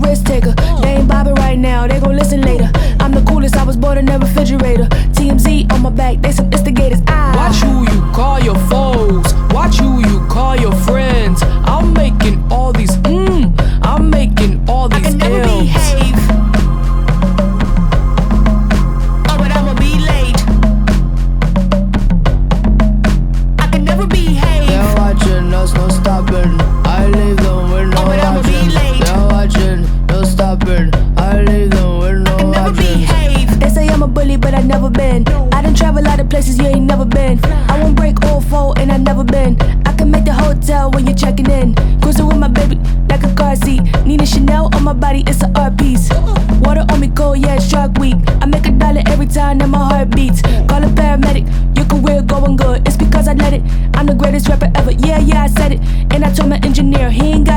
risk taker. They ain't bobbing right now, they gon' listen later. I'm the coolest, I was born in a refrigerator. TMZ on my back, they some instigators. Watch who you call your foes, watch who you call your friends. I'm making all these I'm making all these I can never M's. behave. Oh, but I'ma be late. I can never behave. They're watching us, no stopping. I leave them with no Oh, but I'ma be options. late. They're watching, no stopping. I leave them with no I can never options. behave. They say I'm a bully, but I never been. I done travel a lot of places you ain't never been. I won't break all four, and I never been. I can make the hotel when you're checking in. Cruising with my baby like a car seat. Nina Chanel on my body, it's an art piece. Water on me cold, yeah, it's Shark Week. I make $1 every time that my heart beats. Call a paramedic, your career going good. It's because I let it. I'm the greatest rapper ever. Yeah, I said it. And I told my engineer he ain't got